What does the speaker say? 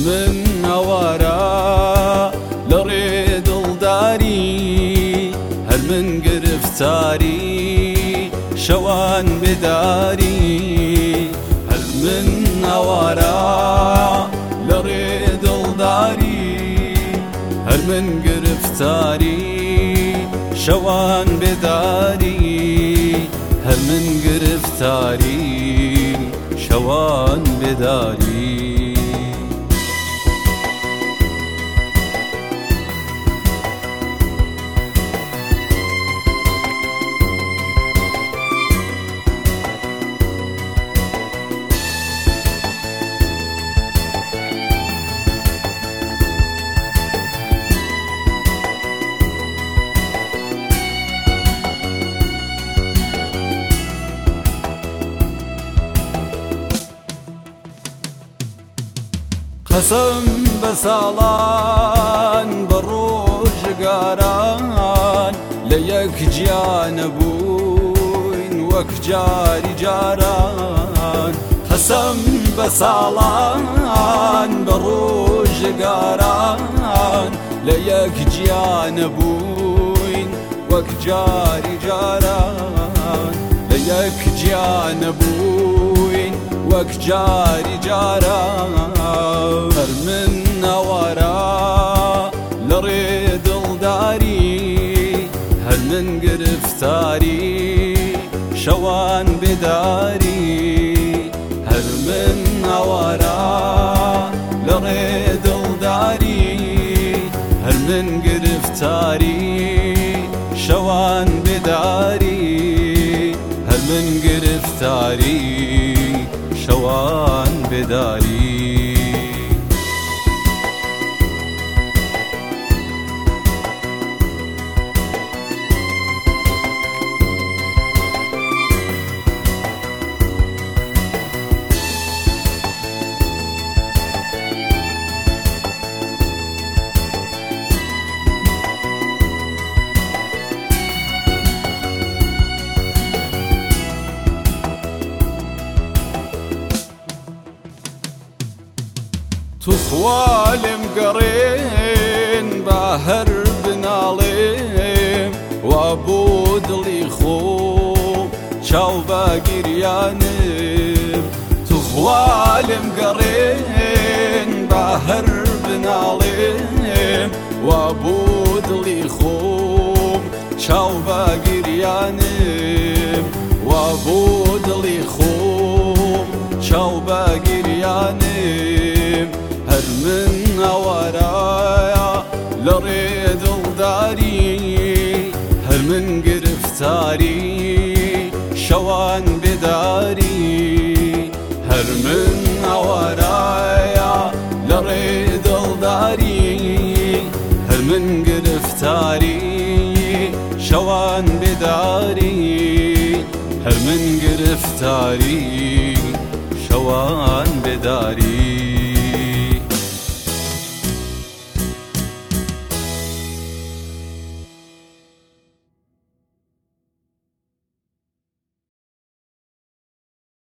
من ئەوارە لە ڕێ دڵداری هەر من گرفتاری شەوان بێداری هەر من ئەوارە لە ڕێ دڵداری هەر من گرفتاری شەوان بێداری هەر من گرفتاری شەوان بێداری قەسەم بە ساڵان بە ڕۆژگاران لە یەک گیانە بووین وەک جاری جاران قەسەم بە ساڵان بە ڕۆژگاران لە یەک گیانە بووین وەک جاری جاران لە یەک گیانە بووین وەک جاری جاران هەر من ئەوارە لە ڕێ دڵداری هەر من گرفتاری شەوان بێداری هەر من ئەوارە لە ڕێ دڵداری هەر من گرفتاری شەوان بێداری هەر من گرفتاری شەوان بێداری توخوالم گەڕێن با هەر بناڵێم وا بۆ دڵی خۆم چاو بە گریانم توخوالم گەڕێن با هەر بناڵێم وا بۆ دڵی خۆم چاو بە گریانم وا بۆ دڵی خۆم چاو بە گریانم هەر من ئەوارەیە لە ڕێ دڵداری هەر من گرفتاری شەوان بێداری هەر من ئەوارەیە لە ڕێ دڵداری هەر من گرفتاری شەوان بێداری هەر من گرفتاری شەوان بێداری